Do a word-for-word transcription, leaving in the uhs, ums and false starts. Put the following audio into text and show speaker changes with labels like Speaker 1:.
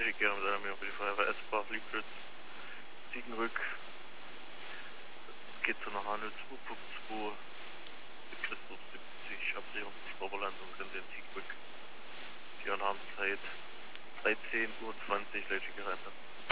Speaker 1: hätte ich gerne mit einer mehr für die Feuerwehr S-Bach, Liebritz, Ziegenrück. Geht so nach Handel zwei Punkt zwei, Christoph siebzig, Abdrehung, Schrauberlandung, Grenze in Ziegenrück. Die Anhaben Zeit dreizehn Uhr zwanzig, Leute gerettet.